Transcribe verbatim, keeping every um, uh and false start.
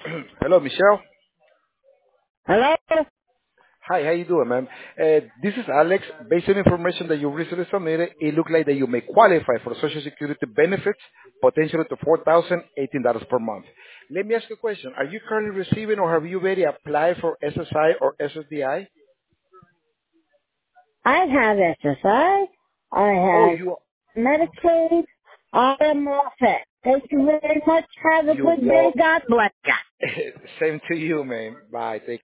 Hello, Michelle. Hello? Hi, how you doing, ma'am? Uh, this is Alex. Based on information that you recently submitted, it looked like that you may qualify for Social Security benefits, potentially to four thousand eighteen dollars per month. Let me ask you a question. Are you currently receiving or have you already applied for S S I or S S D I? I have S S I. I I Oh, have you Medicaid. I am all set. Thank you very much. Have a you good day. well. God bless you. Same to you, man. Bye. Take